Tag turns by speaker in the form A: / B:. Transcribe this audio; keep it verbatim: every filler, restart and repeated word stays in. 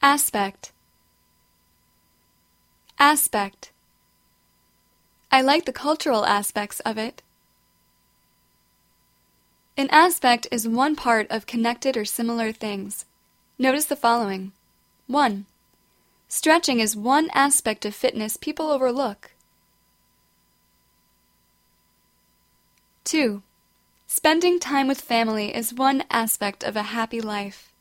A: Aspect. Aspect. I like the cultural aspects of it. An aspect is one part of connected or similar things. Notice the following. one. Stretching is one aspect of fitness people overlook. two. Spending time with family is one aspect of a happy life.